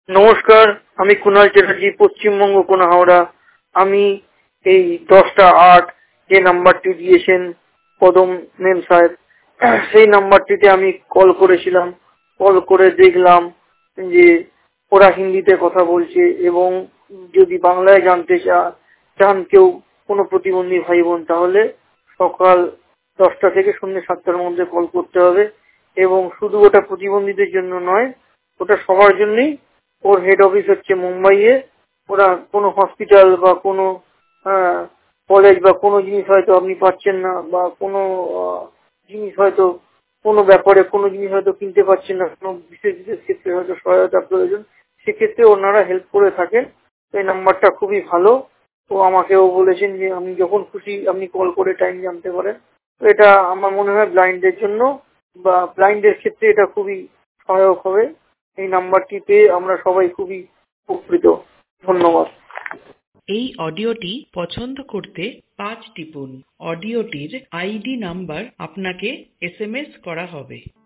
নমস্কার, আমি কুণাল চ্যাটার্জি, পশ্চিমবঙ্গ, হাওড়া। আমি এই 10টা 8 যে নাম্বারটি দিয়েছেন পদম মেম সাহেব, সেই নাম্বারটিতে আমি কল করেছিলাম। কল করে দেখলাম যে ওরা হিন্দিতে কথা বলছে, এবং যদি বাংলায় জানতে চান কেউ, কোনো প্রতিবন্ধী ভাই বোন, তাহলে সকাল 10টা থেকে সন্ধ্যে 7টার মধ্যে কল করতে হবে। এবং শুধু ওটা প্রতিবন্ধীদের জন্য নয়, ওটা সবার জন্যই। ওর হেড অফিস হচ্ছে মুম্বাইয়ে। ওরা কোনো হসপিটাল বা কোনো কলেজ বা কোনো জিনিস হয়তো আপনি পাচ্ছেন না, বা কোনো জিনিস হয়তো কোনো ব্যাপারে কোনো জিনিস হয়তো কিনতে পারছেন না, কোনো বিশেষ বিশেষ ক্ষেত্রে হয়তো সহায়তা প্রয়োজন, সেক্ষেত্রে ওনারা হেল্প করে থাকেন। এই নাম্বারটা খুবই ভালো। তো আমাকেও বলেছেন যে আমি যখন খুশি আপনি কল করে টাইম জানতে পারেন। তো এটা আমার মনে হয় ব্লাইন্ডদের জন্য বা ব্লাইন্ডদের ক্ষেত্রে এটা খুবই সহায়ক হবে। এই নাম্বারটি পেয়ে আমরা সবাই খুবই উপকৃত। ধন্যবাদ। এই অডিওটি পছন্দ করতে 5 টিপুন। অডিওটির আইডি নাম্বার আপনাকে SMS করা হবে।